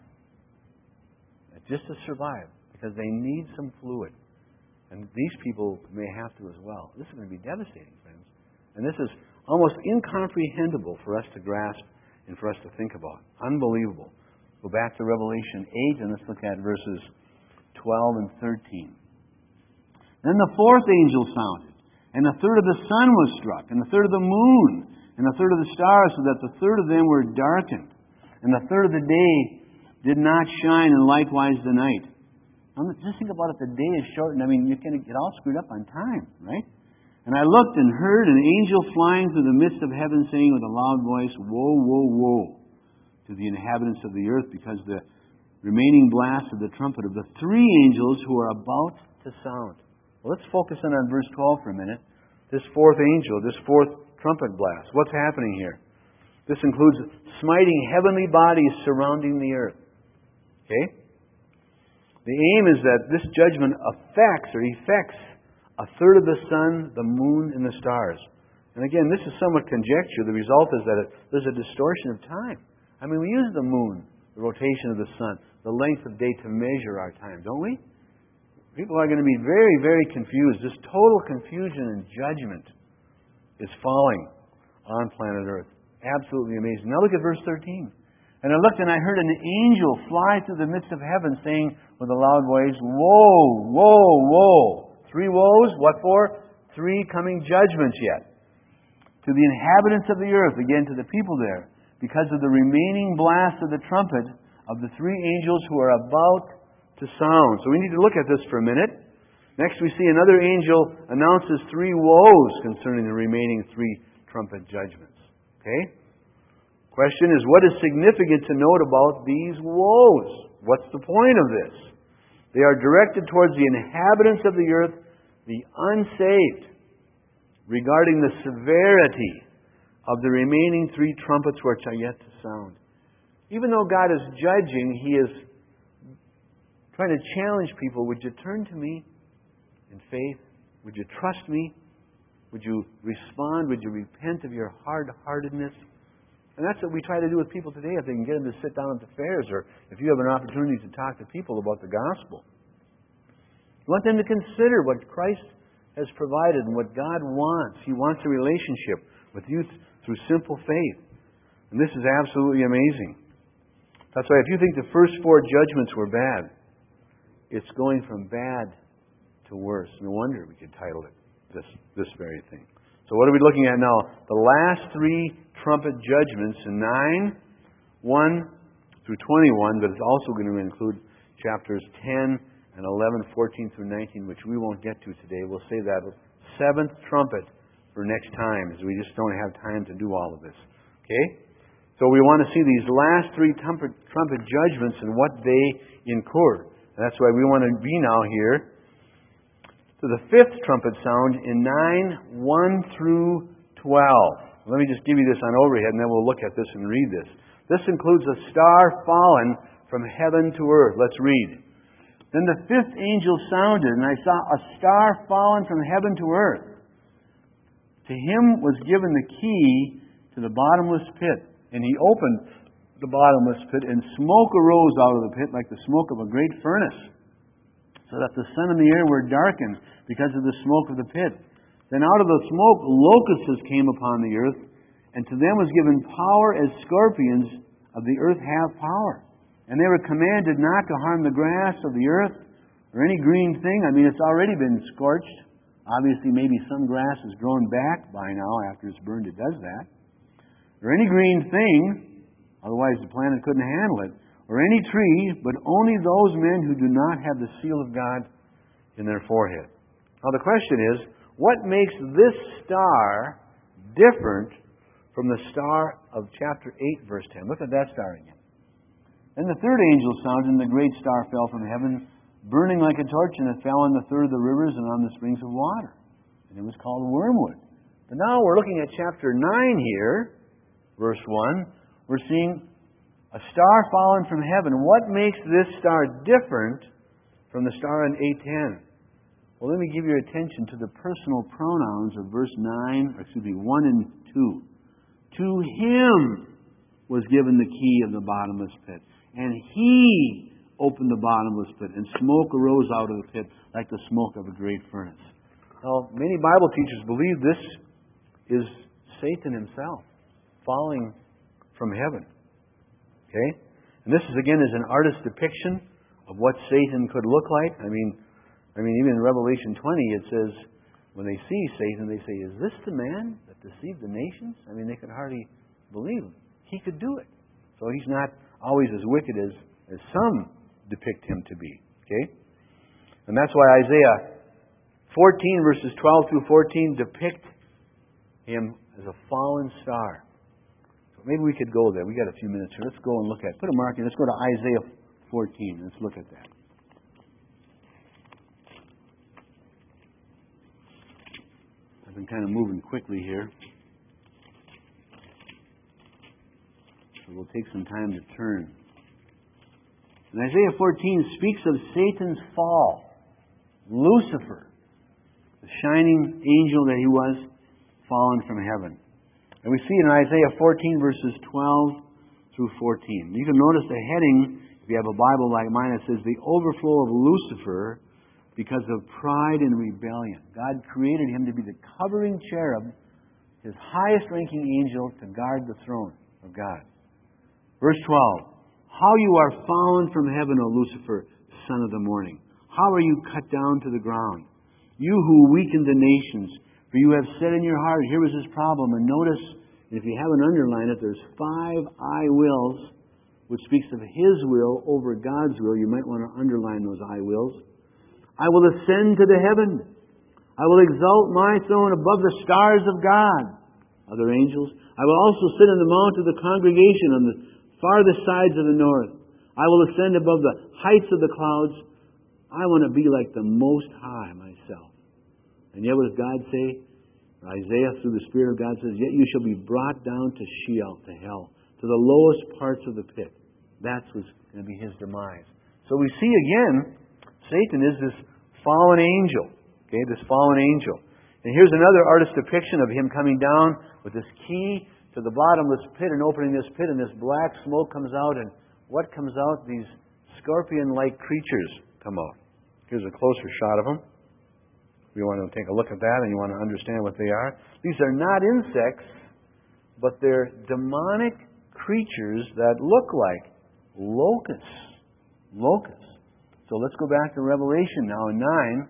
Just to survive, because they need some fluid. And these people may have to as well. This is going to be devastating, friends. And this is almost incomprehensible for us to grasp and for us to think about. Unbelievable. Go back to Revelation 8 and let's look at verses 12 and 13. Then the fourth angel sounded, and the third of the sun was struck, and the third of the moon, and the third of the stars, so that the third of them were darkened, and the third of the day did not shine, and likewise the night. Just think about it, the day is shortened. You can get all screwed up on time, right? And I looked and heard an angel flying through the midst of heaven, saying with a loud voice, Woe, woe, woe to the inhabitants of the earth, because the remaining blast of the trumpet of the three angels who are about to sound. Well, let's focus in on verse 12 for a minute. This fourth angel, this fourth trumpet blast. What's happening here? This includes smiting heavenly bodies surrounding the earth. Okay? The aim is that this judgment affects a third of the sun, the moon, and the stars. And again, this is somewhat conjecture. The result is that there's a distortion of time. We use the moon, the rotation of the sun, the length of day to measure our time, don't we? People are going to be very, very confused. This total confusion and judgment is falling on planet Earth. Absolutely amazing. Now look at verse 13. And I looked and I heard an angel fly through the midst of heaven, saying with a loud voice, Woe, woe, woe. 3 woes, what for? 3 coming judgments yet. To the inhabitants of the earth, again to the people there, because of the remaining blast of the trumpet of the 3 angels who are about to sound. So we need to look at this for a minute. Next we see another angel announces 3 woes concerning the remaining 3 trumpet judgments. Okay? Question is, what is significant to note about these woes? What's the point of this? They are directed towards the inhabitants of the earth, the unsaved, regarding the severity of the remaining 3 trumpets which are yet to sound. Even though God is judging, He is trying to challenge people. Would you turn to me in faith? Would you trust me? Would you respond? Would you repent of your hard-heartedness? And that's what we try to do with people today, if they can get them to sit down at the fairs, or if you have an opportunity to talk to people about the gospel. You want them to consider what Christ has provided and what God wants. He wants a relationship with you through simple faith. And this is absolutely amazing. That's why if you think the first 4 judgments were bad, it's going from bad to worse. No wonder we could title it this very thing. So what are we looking at now? The last 3 trumpet judgments in 9, 1 through 21, but it's also going to include chapters 10 and 11, 14 through 19, which we won't get to today. We'll save that 7th trumpet for next time, as we just don't have time to do all of this. Okay? So we want to see these last 3 trumpet judgments and what they incur. That's why we want to be now here to the 5th trumpet sound in 9, 1 through 12. Let me just give you this on overhead, and then we'll look at this and read this. This includes a star fallen from heaven to earth. Let's read. Then the 5th angel sounded, and I saw a star fallen from heaven to earth. To him was given the key to the bottomless pit. And he opened the bottomless pit, and smoke arose out of the pit like the smoke of a great furnace, so that the sun and the air were darkened because of the smoke of the pit. Then out of the smoke locusts came upon the earth, and to them was given power as scorpions of the earth have power. And they were commanded not to harm the grass of the earth or any green thing. It's already been scorched. Obviously, maybe some grass has grown back by now. After it's burned, it does that. Or any green thing, otherwise the planet couldn't handle it. Or any tree, but only those men who do not have the seal of God in their forehead. Now the question is, what makes this star different from the star of chapter 8, verse 10? Look at that star again. Then the 3rd angel sounded, and the great star fell from heaven, burning like a torch, and it fell on the 3rd of the rivers and on the springs of water. And it was called wormwood. But now we're looking at chapter 9 here, verse 1. We're seeing a star fallen from heaven. What makes this star different from the star in 8:10? Well, let me give your attention to the personal pronouns of verse 1 and 2. To him was given the key of the bottomless pit, and he opened the bottomless pit, and smoke arose out of the pit like the smoke of a great furnace. Now, many Bible teachers believe this is Satan himself falling from heaven. Okay? And this is again an artist's depiction of what Satan could look like. I mean, even in Revelation 20 it says, when they see Satan, they say, "Is this the man that deceived the nations?" I mean, they could hardly believe he could do it. So he's not always as wicked as some depict him to be. Okay? And that's why Isaiah 14 verses 12 through 14 depict him as a fallen star. So maybe we could go there. We got a few minutes here. Let's go and look at it. Put a mark in. Let's go to Isaiah 14. Let's look at that. I've been kind of moving quickly here. So we'll take some time to turn. And Isaiah 14 speaks of Satan's fall. Lucifer, the shining angel that he was, fallen from heaven. And we see it in Isaiah 14 verses 12 through 14. You can notice the heading, if you have a Bible like mine, it says, "The overflow of Lucifer because of pride and rebellion." God created him to be the covering cherub, his highest ranking angel, to guard the throne of God. Verse 12, "How you are fallen from heaven, O Lucifer, son of the morning. How are you cut down to the ground? You who weakened the nations, for you have said in your heart," here was his problem. And notice, if you haven't underlined it, there's 5 I wills, which speaks of his will over God's will. You might want to underline those I wills. "I will ascend to the heaven. I will exalt my throne above the stars of God," other angels. "I will also sit on the mount of the congregation on the farthest sides of the north. I will ascend above the heights of the clouds. I want to be like the Most High myself." And yet what does God say? Isaiah, through the Spirit of God, says, "Yet you shall be brought down to Sheol, to hell, to the lowest parts of the pit." That's what's going to be his demise. So we see again, Satan is this fallen angel. Okay, this fallen angel. And here's another artist's depiction of him coming down with this key to the bottomless pit and opening this pit, and this black smoke comes out, and what comes out? These scorpion-like creatures come out. Here's a closer shot of them. You want to take a look at that and you want to understand what they are. These are not insects, but they're demonic creatures that look like locusts. Locusts. So let's go back to Revelation now in 9.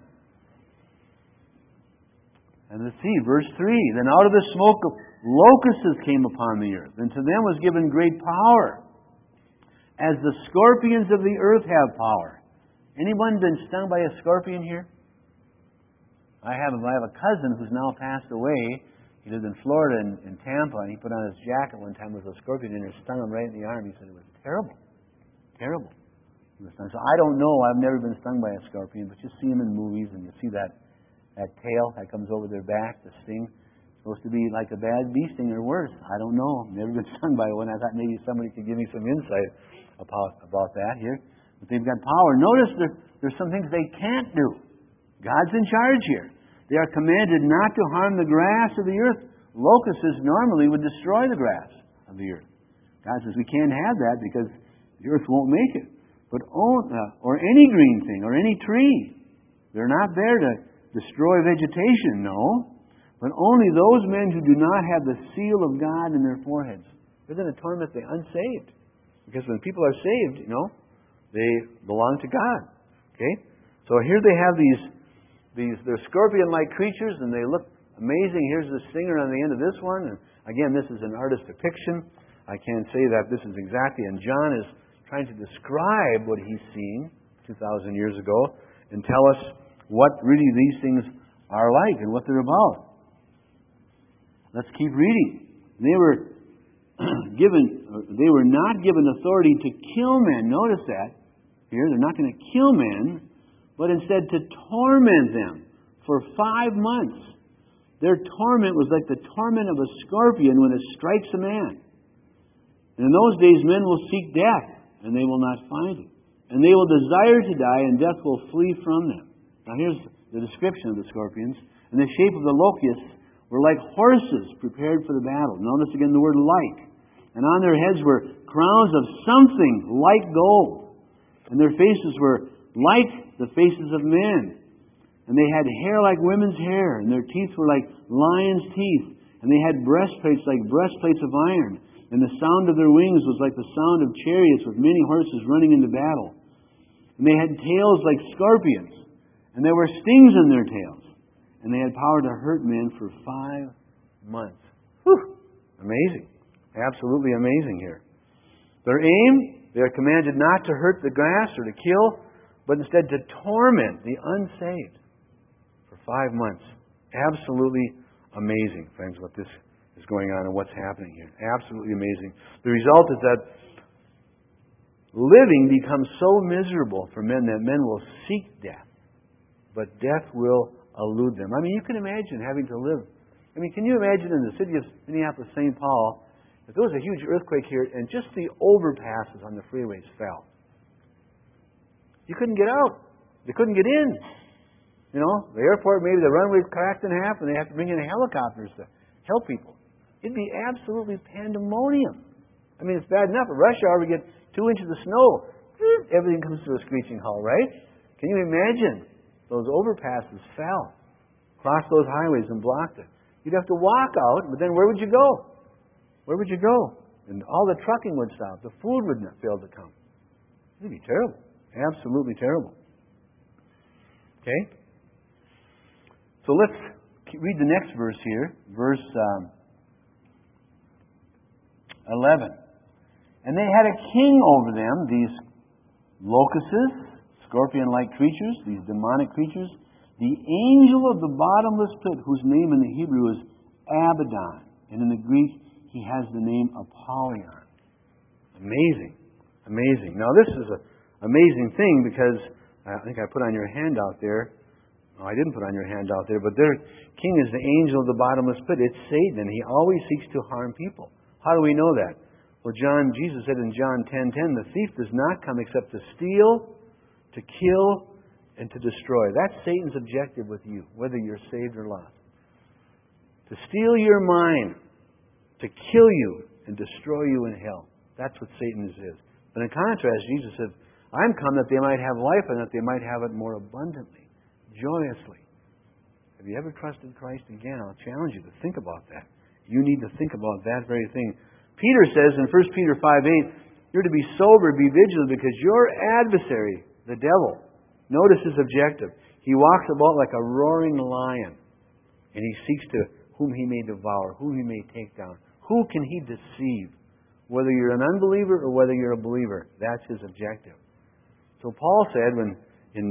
And let's see, verse 3. "Then out of the smoke of locusts came upon the earth, and to them was given great power, as the scorpions of the earth have power." Anyone been stung by a scorpion here? I have a cousin who's now passed away. He lived in Florida, in Tampa, and he put on his jacket one time with a scorpion in it, stung him right in the arm. He said it was terrible. Terrible. He was stung. So I don't know. I've never been stung by a scorpion, but you see them in movies, and you see that tail that comes over their back, the sting. It's supposed to be like a bad bee sting or worse. I don't know. I've never been stung by one. I thought maybe somebody could give me some insight about that here. But they've got power. Notice there's some things they can't do. God's in charge here. They are commanded not to harm the grass of the earth. Locusts normally would destroy the grass of the earth. God says we can't have that because the earth won't make it. But or any green thing or any tree. They're not there to destroy vegetation, no. But only those men who do not have the seal of God in their foreheads. They're going to torment the unsaved. Because when people are saved, they belong to God. Okay? So here they have they're scorpion-like creatures, and they look amazing. Here's the stinger on the end of this one. And again, this is an artist's depiction. I can't say that this is exactly. And John is trying to describe what he's seen 2,000 years ago and tell us what really these things are like and what they're about. Let's keep reading. They were not given authority to kill men. Notice that here. They're not going to kill men, but instead to torment them for 5 months. Their torment was like the torment of a scorpion when it strikes a man. And in those days, men will seek death, and they will not find it. And they will desire to die, and death will flee from them. Now here's the description of the scorpions. And the shape of the locusts were like horses prepared for the battle. Notice again the word like. And on their heads were crowns of something like gold. And their faces were like the faces of men. And they had hair like women's hair. And their teeth were like lions' teeth. And they had breastplates like breastplates of iron. And the sound of their wings was like the sound of chariots with many horses running into battle. And they had tails like scorpions. And there were stings in their tails. And they had power to hurt men for 5 months. Whew! Amazing. Absolutely amazing here. Their aim, they are commanded not to hurt the grass or to kill, but instead to torment the unsaved for 5 months. Absolutely amazing, friends, what this is going on and what's happening here. Absolutely amazing. The result is that living becomes so miserable for men that men will seek death, but death will elude them. I mean, you can imagine having to live. I mean, can you imagine in the city of Minneapolis, St. Paul, if there was a huge earthquake here and just the overpasses on the freeways fell? You couldn't get out. They couldn't get in. You know, the airport, maybe the runway's cracked in half and they have to bring in helicopters to help people. It'd be absolutely pandemonium. I mean, it's bad enough. At rush hour, we get 2 inches of snow. Everything comes to a screeching halt, right? Can you imagine? Those overpasses fell, crossed those highways and blocked it. You'd have to walk out, but then where would you go? Where would you go? And all the trucking would stop. The food would not fail to come. It'd be terrible. Absolutely terrible. Okay? So let's read the next verse here. Verse 11. And they had a king over them, these locusts, scorpion-like creatures, these demonic creatures, the angel of the bottomless pit, whose name in the Hebrew is Abaddon, and in the Greek he has the name Apollyon. Amazing. Amazing. Now this is an amazing thing because I think I put on your handout there. No, I didn't put on your handout there, but their king is the angel of the bottomless pit. It's Satan, and he always seeks to harm people. How do we know that? Well, Jesus said in John 10:10, the thief does not come except to steal, to kill, and to destroy. That's Satan's objective with you, whether you're saved or lost. To steal your mind, to kill you, and destroy you in hell. That's what Satan is. But in contrast, Jesus said, I'm come that they might have life and that they might have it more abundantly, joyously. Have you ever trusted Christ again? I'll challenge you to think about that. You need to think about that very thing. Peter says in 1 Peter 5:8, you're to be sober, be vigilant, because your adversary, the devil, notice his objective. He walks about like a roaring lion, and he seeks to whom he may devour, whom he may take down. Who can he deceive? Whether you're an unbeliever or whether you're a believer, that's his objective. So Paul said when in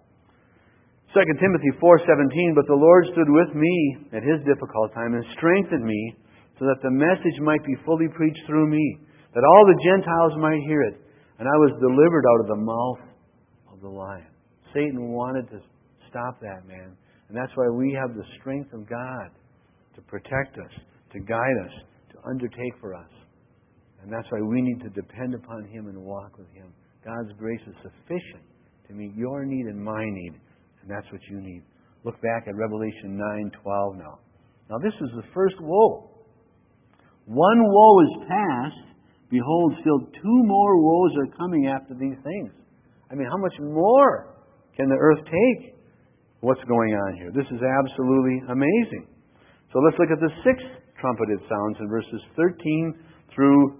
2 Timothy 4:17, but the Lord stood with me at his difficult time and strengthened me so that the message might be fully preached through me, that all the Gentiles might hear it. And I was delivered out of the mouth of the lion. Satan wanted to stop that, man. And that's why we have the strength of God to protect us, to guide us, to undertake for us. And that's why we need to depend upon Him and walk with Him. God's grace is sufficient to meet your need and my need. And that's what you need. Look back at Revelation 9:12 now. Now this is the first woe. One woe is past. Behold, still 2 more woes are coming after these things. I mean, how much more can the earth take? What's going on here? This is absolutely amazing. So let's look at the 6th trumpet it sounds in verses 13 through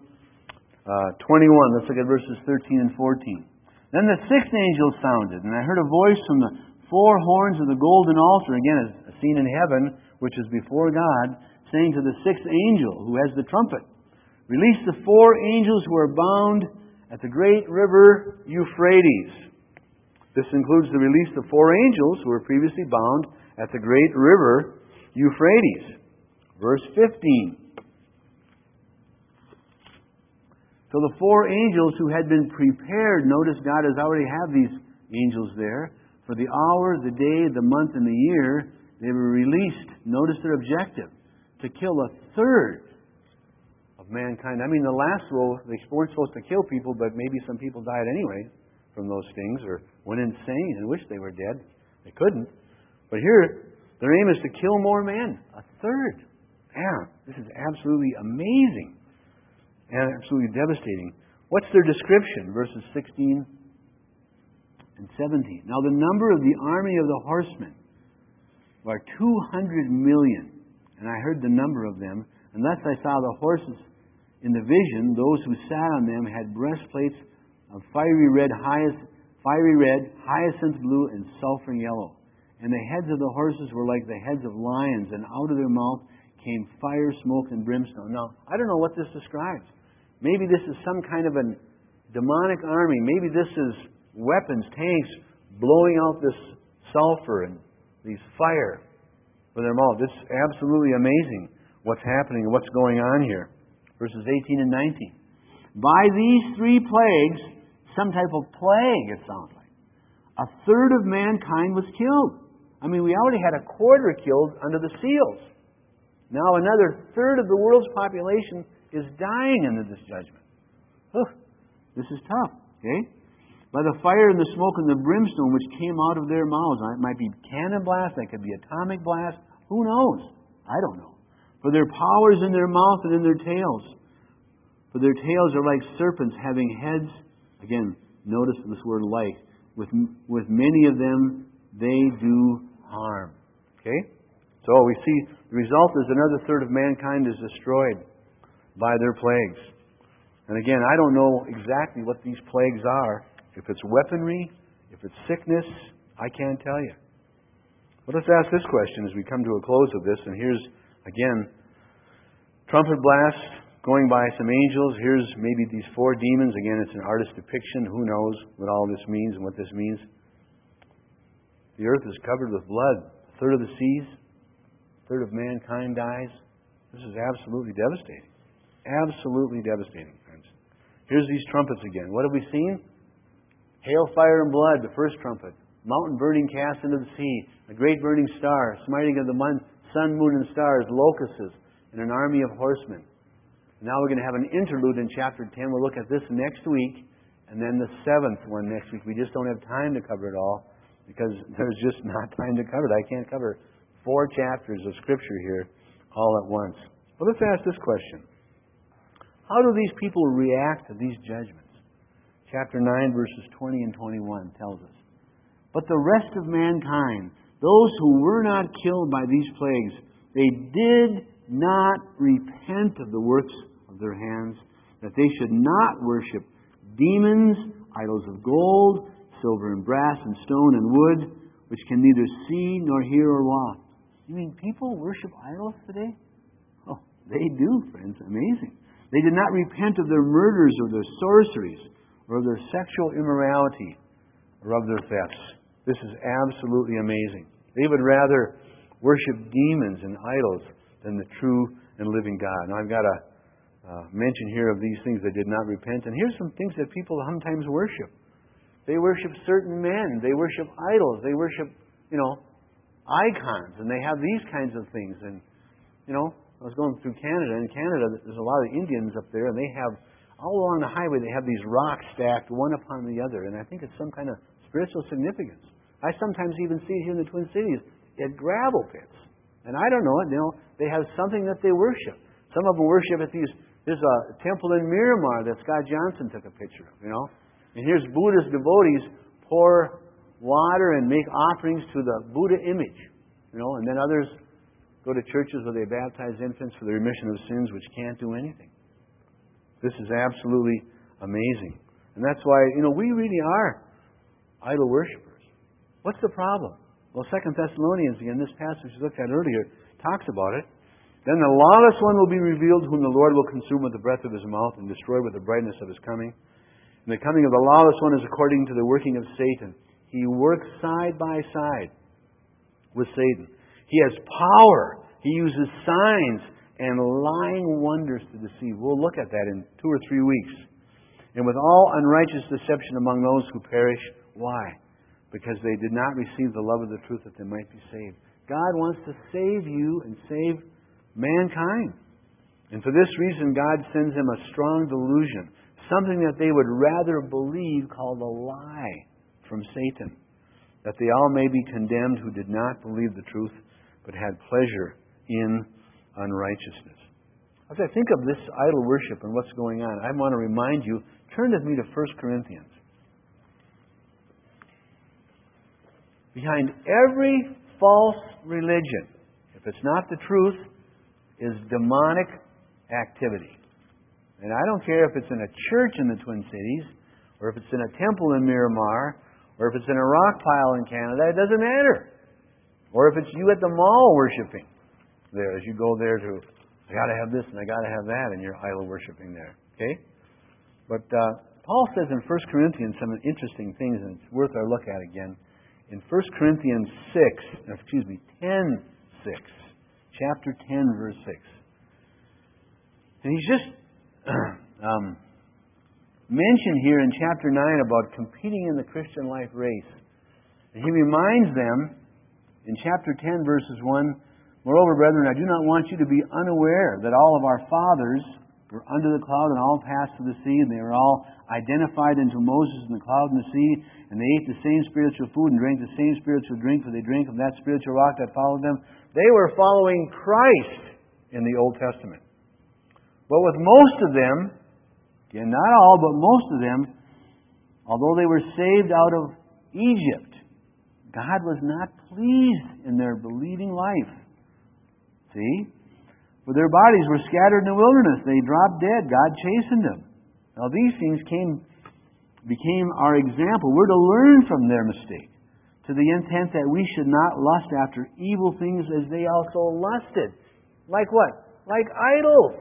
21. Let's look at verses 13 and 14. Then the 6th angel sounded, and I heard a voice from the 4 horns of the golden altar, again as seen in heaven, which is before God, saying to the 6th angel who has the trumpet, release the 4 angels who are bound at the great river Euphrates. This includes the release of 4 angels who were previously bound at the great river Euphrates. Verse 15. So the 4 angels who had been prepared, notice God has already had these angels there, for the hour, the day, the month, and the year, they were released. Notice their objective, to kill 1/3 of mankind. I mean, the last woe, they weren't supposed to kill people, but maybe some people died anyway from those things, or went insane and wished they were dead. They couldn't. But here, their aim is to kill more men. A third. Man, this is absolutely amazing. And absolutely devastating. What's their description? Verses 16 and 17. Now the number of the army of the horsemen were 200 million. And I heard the number of them. And thus I saw the horses in the vision. Those who sat on them had breastplates of fiery red, hyacinth blue, and sulfur yellow. And the heads of the horses were like the heads of lions, and out of their mouth came fire, smoke, and brimstone. Now, I don't know what this describes. Maybe this is some kind of a demonic army. Maybe this is weapons, tanks, blowing out this sulfur and these fire with their mouth. It's absolutely amazing what's happening and what's going on here. Verses 18 and 19. By these three plagues, some type of plague, it sounds like, a third of mankind was killed. I mean, we already had a quarter killed under the seals. Now another third of the world's population is dying under this judgment. This is tough, okay? By the fire and the smoke and the brimstone which came out of their mouths. It might be cannon blast, it could be atomic blast. Who knows? I don't know. For their power is in their mouth and in their tails. For their tails are like serpents having heads. Again, notice this word like. With many of them they do harm. Okay? So we see the result is another third of mankind is destroyed by their plagues. And again, I don't know exactly what these plagues are. If it's weaponry, if it's sickness, I can't tell you. But let's ask this question as we come to a close of this. And here's, again, trumpet blast going by some angels. Here's maybe these four demons. Again, it's an artist's depiction. Who knows what all this means and what this means. The earth is covered with blood. A third of the seas, a third of mankind dies. This is absolutely devastating. Absolutely devastating, friends. Here's these trumpets again. What have we seen? Hail, fire, and blood, the first trumpet. Mountain burning cast into the sea. A great burning star. Smiting of the sun, moon, and stars. Locusts, and an army of horsemen. Now we're going to have an interlude in chapter 10. We'll look at this next week. And then the seventh one next week. We just don't have time to cover it all. Because there's just not time to cover it. I can't cover 4 chapters of Scripture here all at once. But let's ask this question. How do these people react to these judgments? Chapter 9, verses 20 and 21 tells us. But the rest of mankind, those who were not killed by these plagues, they did not repent of the works of their hands, that they should not worship demons, idols of gold, silver and brass and stone and wood, which can neither see nor hear or walk. You mean people worship idols today? Oh, they do, friends. Amazing. They did not repent of their murders or their sorceries or of their sexual immorality or of their thefts. This is absolutely amazing. They would rather worship demons and idols than the true and living God. Now I've got a mention here of these things that did not repent. And here's some things that people sometimes worship. They worship certain men. They worship idols. They worship, icons. And they have these kinds of things. And, I was going through Canada. In Canada, there's a lot of Indians up there. And they have, all along the highway, they have these rocks stacked one upon the other. And I think it's some kind of spiritual significance. I sometimes even see it here in the Twin Cities at gravel pits. And I don't know it. They have something that they worship. Some of them worship at these. There's a temple in Miramar that Scott Johnson took a picture of, And here's Buddhist devotees pour water and make offerings to the Buddha image, And then others go to churches where they baptize infants for the remission of sins, which can't do anything. This is absolutely amazing. And that's why, we really are idol worshippers. What's the problem? Well, 2 Thessalonians, again, this passage we looked at earlier, talks about it. Then the lawless one will be revealed, whom the Lord will consume with the breath of His mouth and destroy with the brightness of His coming. And the coming of the lawless one is according to the working of Satan. He works side by side with Satan. He has power. He uses signs and lying wonders to deceive. We'll look at that in 2 or 3 weeks. And with all unrighteous deception among those who perish. Why? Because they did not receive the love of the truth that they might be saved. God wants to save you and save mankind. And for this reason, God sends them a strong delusion. Something that they would rather believe, called a lie from Satan. that they all may be condemned who did not believe the truth, but had pleasure in unrighteousness. As I think of this idol worship and what's going on, I want to remind you, turn with me to 1 Corinthians. Behind every false religion, if it's not the truth, is demonic activity. And I don't care if it's in a church in the Twin Cities, or if it's in a temple in Miramar, or if it's in a rock pile in Canada, it doesn't matter. Or if it's you at the mall worshiping there, as you go there to, I got to have this and I got to have that, and you're idol worshiping there. Okay? But Paul says in 1 Corinthians some interesting things, and it's worth our look at again. In 1 Corinthians 10:6, chapter 10, verse 6. And he's just mentioned here in chapter 9 about competing in the Christian life race. And he reminds them in chapter 10, verses 1, "Moreover, brethren, I do not want you to be unaware that all of our fathers were under the cloud and all passed through the sea, and they were all identified unto Moses in the cloud and the sea, and they ate the same spiritual food and drank the same spiritual drink, for they drank of that spiritual rock that followed them." They were following Christ in the Old Testament. But with most of them, again, not all, but most of them, although they were saved out of Egypt, God was not pleased in their believing life. See? For their bodies were scattered in the wilderness. They dropped dead. God chastened them. Now these things became our example. We're to learn from their mistake, to the intent that we should not lust after evil things as they also lusted. Like what? Like idols.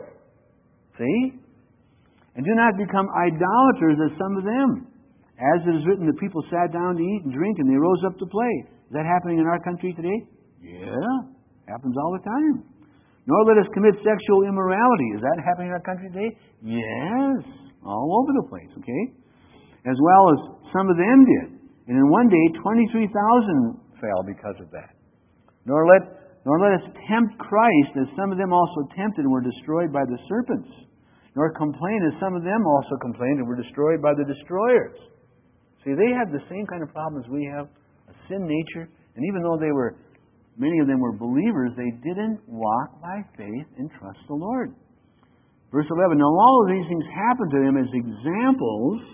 See? And do not become idolaters as some of them. As it is written, the people sat down to eat and drink, and they rose up to play. Is that happening in our country today? Yeah. Happens all the time. Nor let us commit sexual immorality. Is that happening in our country today? Yes. All over the place, okay? As well as some of them did. And in one day, 23,000 fell because of that. Nor let us tempt Christ, as some of them also tempted and were destroyed by the serpents. Nor complain, as some of them also complained and were destroyed by the destroyers. See, they have the same kind of problems we have, a sin nature. And even though many of them were believers, they didn't walk by faith and trust the Lord. Verse 11, "Now all of these things happened to them as examples,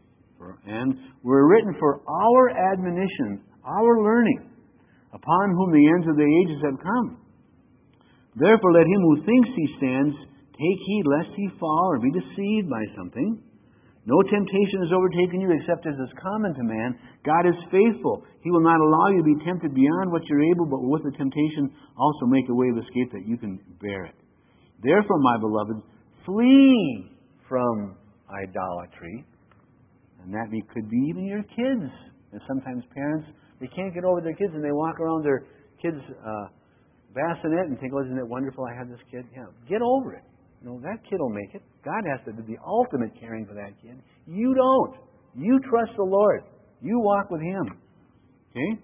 and were written for our admonition, our learning, upon whom the ends of the ages have come. Therefore let him who thinks he stands take heed lest he fall or be deceived by something. No temptation has overtaken you except as is common to man. God is faithful. He will not allow you to be tempted beyond what you're able, but with the temptation also make a way of escape that you can bear it. Therefore, my beloved, flee from idolatry." And that could be even your kids. And sometimes parents, they can't get over their kids, and they walk around their kids' bassinet and think, "Oh, isn't it wonderful I have this kid?" Yeah, get over it. No, that kid will make it. God has to do the ultimate caring for that kid. You don't. You trust the Lord. You walk with Him. Okay?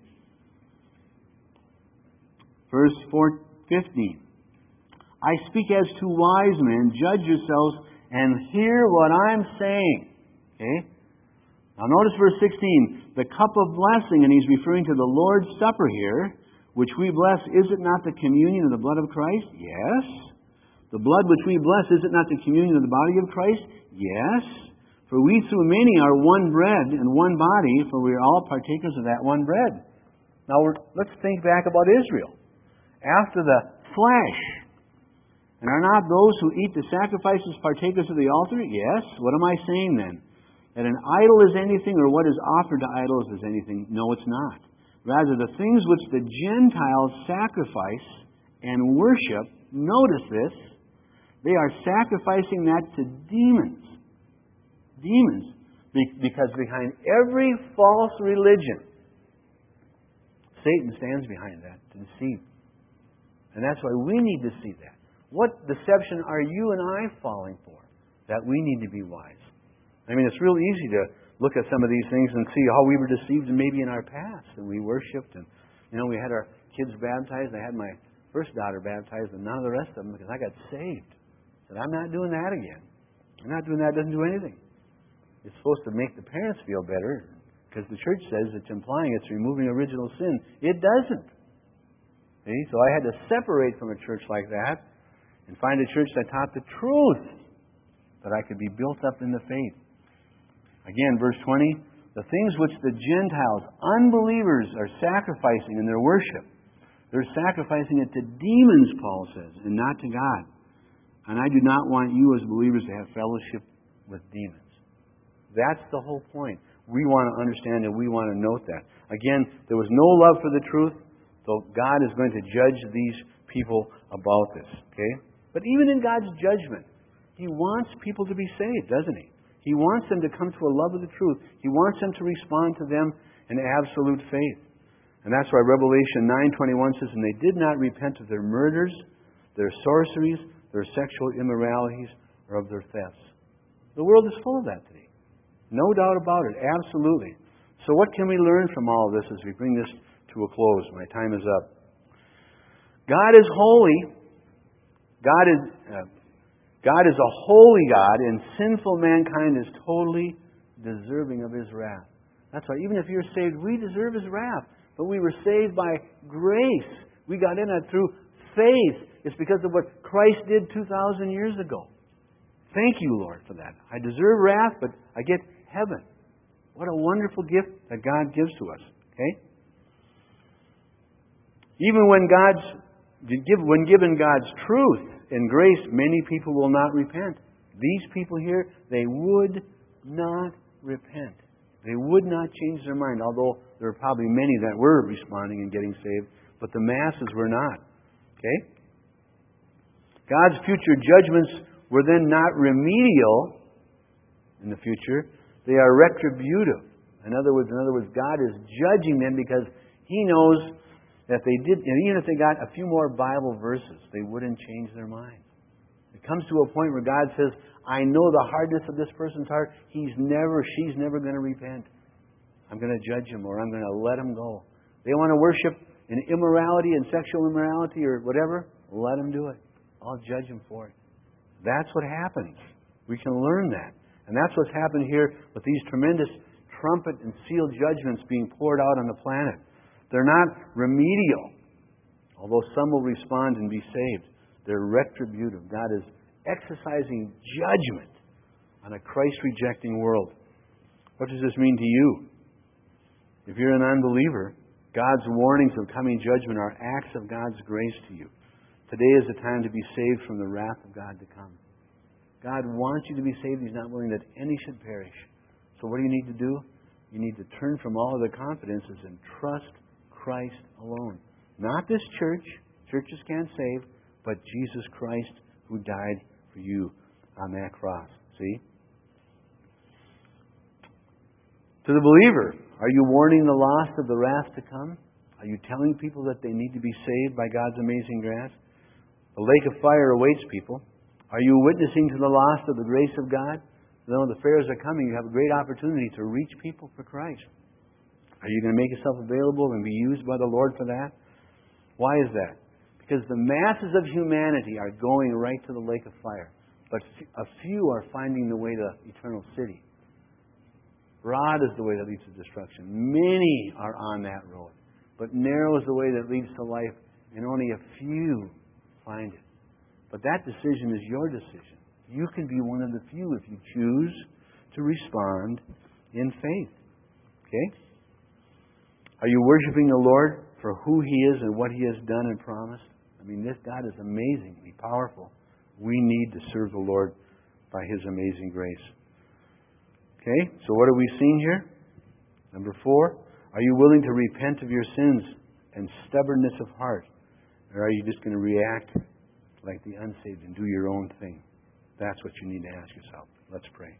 Verse 15. "I speak as to wise men. Judge yourselves and hear what I'm saying." Okay? Now notice verse 16. "The cup of blessing," and he's referring to the Lord's Supper here, "which we bless, is it not the communion of the blood of Christ?" Yes. "The blood which we bless, is it not the communion of the body of Christ?" Yes. "For we through many are one bread and one body, for we are all partakers of that one bread." Now let's think back about Israel. After the flesh. "And are not those who eat the sacrifices partakers of the altar?" Yes. What am I saying then? That an idol is anything, or what is offered to idols is anything? No, it's not. Rather, the things which the Gentiles sacrifice and worship, notice this, they are sacrificing that to demons. Demons. Because behind every false religion, Satan stands behind that to deceive. And that's why we need to see that. What deception are you and I falling for? That we need to be wise. I mean, it's real easy to look at some of these things and see how we were deceived maybe in our past. And we worshipped, and we had our kids baptized. I had my first daughter baptized, and none of the rest of them, because I got saved. I said, "I'm not doing that again. I'm not doing that. It doesn't do anything. It's supposed to make the parents feel better. Because the church says it's implying it's removing original sin. It doesn't. See? So I had to separate from a church like that and find a church that taught the truth, that I could be built up in the faith. Again, verse 20, the things which the Gentiles, unbelievers, are sacrificing in their worship, they're sacrificing it to demons, Paul says, and not to God. And I do not want you as believers to have fellowship with demons. That's the whole point. We want to understand and we want to note that. Again, there was no love for the truth, so God is going to judge these people about this. Okay? But even in God's judgment, He wants people to be saved, doesn't He? He wants them to come to a love of the truth. He wants them to respond to them in absolute faith. And that's why Revelation 9:21 says, and they did not repent of their murders, their sorceries, their sexual immoralities, or of their thefts. The world is full of that today. No doubt about it. Absolutely. So what can we learn from all of this as we bring this to a close? My time is up. God is holy. God is a holy God, and sinful mankind is totally deserving of His wrath. That's why even if you're saved, we deserve His wrath. But we were saved by grace. We got in it through faith. It's because of what Christ did 2,000 years ago. Thank you, Lord, for that. I deserve wrath, but I get heaven. What a wonderful gift that God gives to us. Okay? Even when given God's truth and grace, many people will not repent. These people here, they would not repent. They would not change their mind, although there are probably many that were responding and getting saved, but the masses were not. Okay? God's future judgments were then not remedial in the future. They are retributive. In other words, God is judging them because He knows that they did, and even if they got a few more Bible verses, they wouldn't change their mind. It comes to a point where God says, I know the hardness of this person's heart. She's never going to repent. I'm going to judge him, or I'm going to let him go. They want to worship in immorality and sexual immorality or whatever, let them do it. I'll judge them for it. That's what happens. We can learn that. And that's what's happened here with these tremendous trumpet and seal judgments being poured out on the planet. They're not remedial, although some will respond and be saved. They're retributive. God is exercising judgment on a Christ-rejecting world. What does this mean to you? If you're an unbeliever, God's warnings of coming judgment are acts of God's grace to you. Today is the time to be saved from the wrath of God to come. God wants you to be saved. He's not willing that any should perish. So what do you need to do? You need to turn from all other confidences and trust Christ alone. Not this church. Churches can't save. But Jesus Christ who died for you on that cross. See? To the believer, are you warning the lost of the wrath to come? Are you telling people that they need to be saved by God's amazing grace? The lake of fire awaits people. Are you witnessing to the lost of the grace of God? Though the fairs are coming, you have a great opportunity to reach people for Christ. Are you going to make yourself available and be used by the Lord for that? Why is that? Because the masses of humanity are going right to the lake of fire. But a few are finding the way to eternal city. Broad is the way that leads to destruction. Many are on that road. But narrow is the way that leads to life, and only a few find it. But that decision is your decision. You can be one of the few if you choose to respond in faith. Okay? Are you worshiping the Lord for who He is and what He has done and promised? I mean, this God is amazingly powerful. We need to serve the Lord by His amazing grace. Okay? So what are we seeing here? Number 4, are you willing to repent of your sins and stubbornness of heart? Or are you just going to react like the unsaved and do your own thing? That's what you need to ask yourself. Let's pray.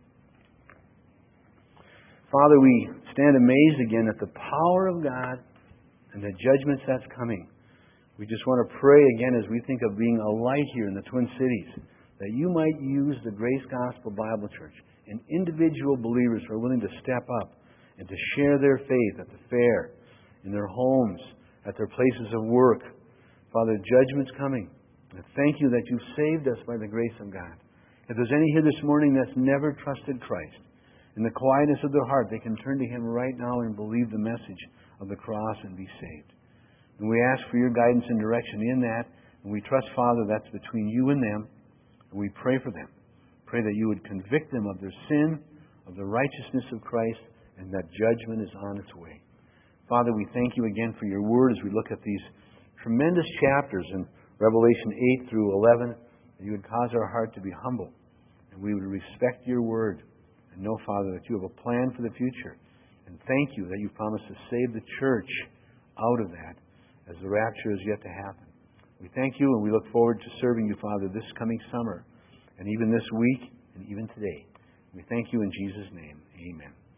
Father, we stand amazed again at the power of God and the judgments that's coming. We just want to pray again as we think of being a light here in the Twin Cities, that you might use the Grace Gospel Bible Church and individual believers who are willing to step up and to share their faith at the fair, in their homes, at their places of work. Father, judgment's coming. And thank you that you've saved us by the grace of God. If there's any here this morning that's never trusted Christ, in the quietness of their heart, they can turn to Him right now and believe the message of the cross and be saved. And we ask for your guidance and direction in that. And we trust, Father, that's between you and them. And we pray for them. Pray that you would convict them of their sin, of the righteousness of Christ, and that judgment is on its way. Father, we thank you again for your word as we look at these tremendous chapters in Revelation 8 through 11, that you would cause our heart to be humble, and we would respect your word, and know, Father, that you have a plan for the future. And thank you that you promised to save the church out of that as the rapture is yet to happen. We thank you, and we look forward to serving you, Father, this coming summer, and even this week, and even today. We thank you in Jesus' name. Amen.